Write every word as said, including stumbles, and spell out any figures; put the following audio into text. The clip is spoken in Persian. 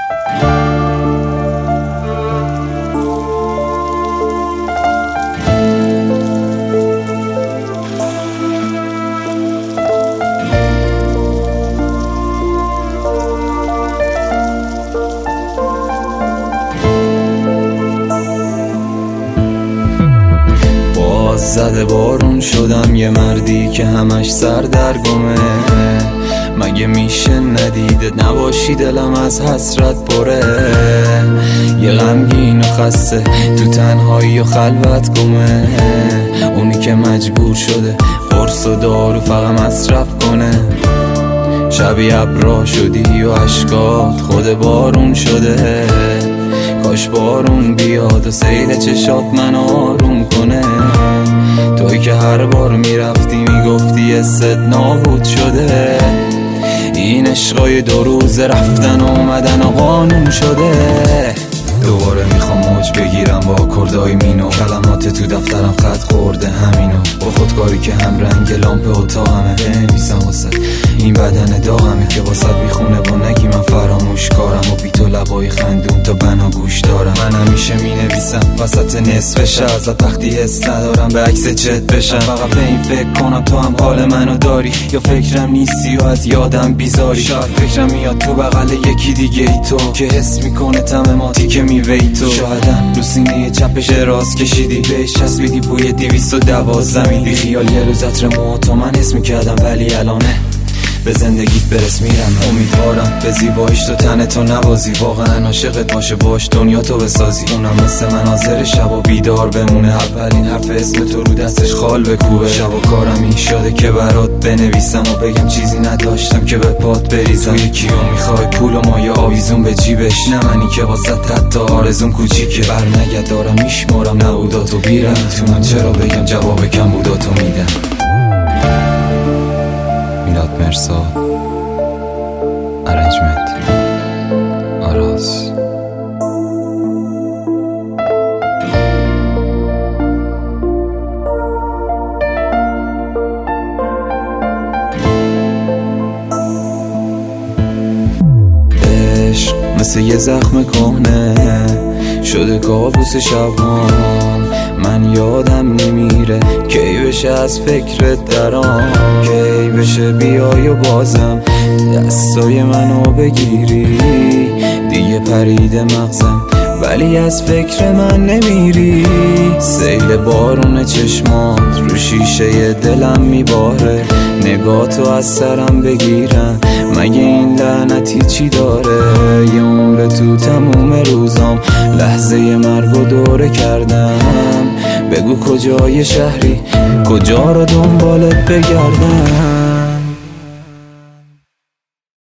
زده بارون شدم یه مردی که همش سردرگمه. مگه میشه ندیدت نباشی دلم از حسرت پره. یه غمگین و خسته تو تنهایی و خلوت گمه. اونی که مجبور شده قرص و دارو فقط مصرف کنه. شبی ابرا شدی و اشکات خود بارون شده. کاش بارون بیاد و سیل چشات من آروم کنه. توی که هر بار میرفتی میگفتی حست نابود شده. این عشقای دو روز رفتن و اومدن و قانون شده. دوباره میخوام موج بگیرم با اکوردای مینو. کلمات تو دفترم خط خورده همینو. با خودکاری که هم رنگ لامپ اتاقمه. بنویسم واسه این بدن داغمه که واسه میخونه با نگی من فراموش کارم. و بی تو لبای خندون تا بنا گوش دارم. من همیشه مینویسم وسط نصف شب ازت وقتی حس ندارم به عکس چت بشم. فقط به این فکر کنم تو هم حال منو داری یا فکرم نیستی و از یادم بیزاری. شاید فکرم میاد تو بغل یکی دیگه ای تو که حس میکنه تماماتی که میوی تو. شایدم رو سینه چپش راست کشیدی بهش چسبیدی بوی دویست و دوازده میدی. خیال یه روز عطر موها تو من حس میکردم ولی الانه به زندگیت برس میرم. امیدوارم به زیباییش تو تن تو نوازی. واقعا عاشقت باشه باش دنیا تو بسازی. اونم مثل من حاضر شب و بیدار بمونه. اولین حرف اسم تو رو دستش خال بکوبه. شب و کارم این شده که برات بنویسم و بگم چیزی نداشتم که به پات بریزم. توی کیو میخوای پول و ما یا آویزون به جیبش. نه منی که واسه حتی آرزوم کوچیکه. بر نگه دارم میشمارم نبوداتو بیرم. میتونم چرا بگم جواب کم بوداتو میدم. میلاد مرسا ارنجمنت آراز. عشق مثل یه زخم کهنه شده کابوس شبام. من یادم نمیره کی بشه از فکرت درام. کی بشه بیای و بازم دستای منو بگیری. دیگه پریده مغزم ولی از فکر من نمیری. سیل بارون چشمات رو شیشه دلم میباره. نگاتو از سرم بگیرم مگه این لعنتی چی داره. یه عمر تو تموم روزام لحظه مرگو دوره کردم. بگو کجای شهری کجا رو دنبالت بگردم.